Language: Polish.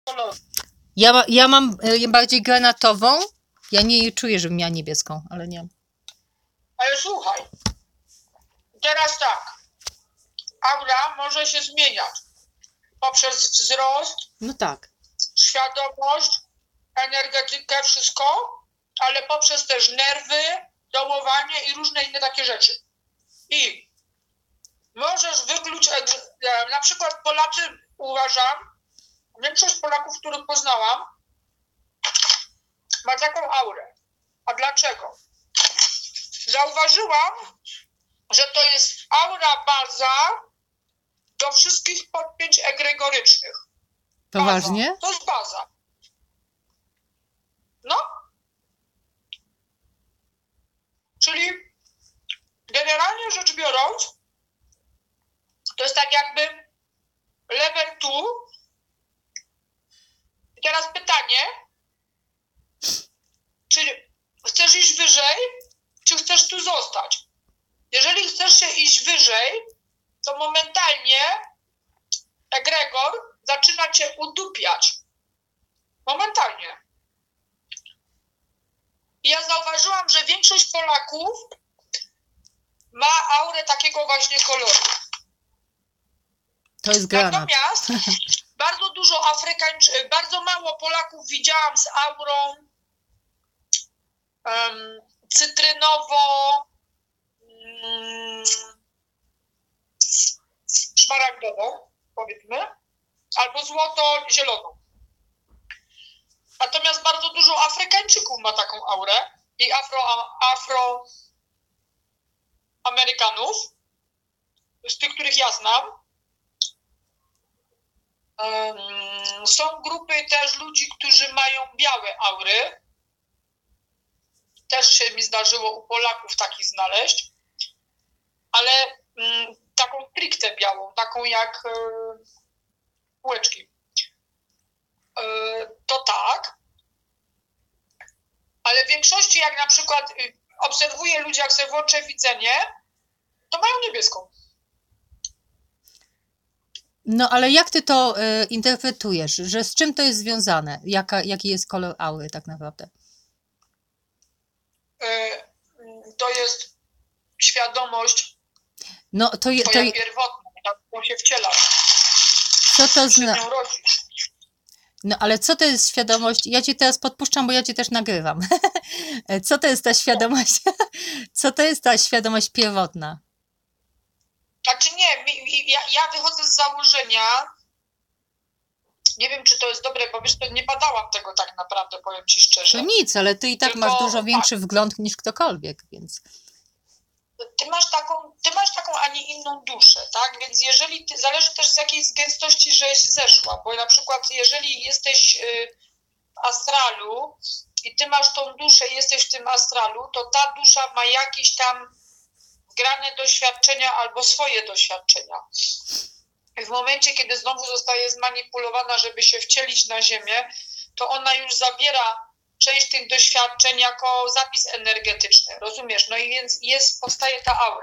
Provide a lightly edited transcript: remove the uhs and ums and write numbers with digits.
koloru. Ja mam bardziej granatową. Ja nie czuję, żebym miała niebieską, ale nie. Ale słuchaj, teraz tak, aura może się zmieniać poprzez wzrost, No tak. świadomość, energetykę, wszystko, ale poprzez też nerwy, dołowanie i różne inne takie rzeczy. I możesz wykluć, na przykład Polacy, uważam, większość Polaków, których poznałam, ma taką aurę. A dlaczego? Zauważyłam, że to jest aura baza do wszystkich podpięć egregorycznych. Baza. Poważnie? To jest baza. No. Czyli generalnie rzecz biorąc, to jest tak jakby level 2. I teraz pytanie, czy chcesz iść wyżej, czy chcesz tu zostać? Jeżeli chcesz się iść wyżej, to momentalnie egregor zaczyna cię udupiać. Momentalnie. I ja zauważyłam, że większość Polaków ma aurę takiego właśnie koloru. To jest granat. Natomiast bardzo dużo bardzo mało Polaków widziałam z aurą cytrynowo, szmaragdową, powiedzmy, albo złoto-zieloną. Natomiast bardzo dużo Afrykańczyków ma taką aurę i Afroamerykanów, z tych, których ja znam. Są grupy też ludzi, którzy mają białe aury. Też się mi zdarzyło u Polaków takich znaleźć, ale taką stricte białą, taką jak półeczki. To tak, ale w większości, jak na przykład obserwuję ludzi, jak sobie włączę widzenie, to mają niebieską. No ale jak ty to interpretujesz? Że z czym to jest związane? Jaki jest kolor aury tak naprawdę? To jest świadomość No to twoja pierwotna, na którą się wcielasz. co to Się nią rodzisz. No ale co to jest świadomość? Ja cię teraz podpuszczam, bo ja cię też nagrywam. Co to jest ta świadomość? Co to jest ta świadomość pierwotna? Znaczy nie, ja wychodzę z założenia, nie wiem, czy to jest dobre, bo wiesz, to nie badałam tego tak naprawdę, powiem ci szczerze. To nic, ale ty i tak Tylko masz dużo większy wgląd niż ktokolwiek, więc... Ty masz taką, a nie inną duszę, tak? Więc jeżeli zależy też z jakiej gęstości żeś zeszła, bo na przykład jeżeli jesteś w astralu i ty masz tą duszę i jesteś w tym astralu, to ta dusza ma jakieś tam wgrane doświadczenia albo swoje doświadczenia. I w momencie, kiedy znowu zostaje zmanipulowana, żeby się wcielić na ziemię, to ona już zabiera część tych doświadczeń jako zapis energetyczny, rozumiesz? No i więc powstaje ta aura.